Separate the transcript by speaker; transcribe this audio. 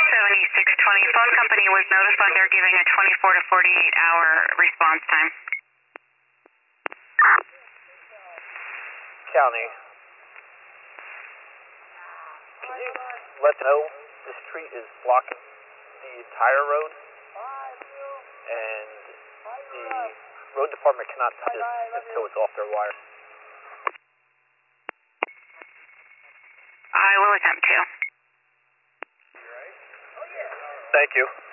Speaker 1: 7620. Phone company was notified they're giving a 24 to 48 hour response time.
Speaker 2: County, can you let them know this tree is blocking the entire road and the road department cannot touch it until it's off their wire?
Speaker 1: I will attempt to.
Speaker 2: Thank you.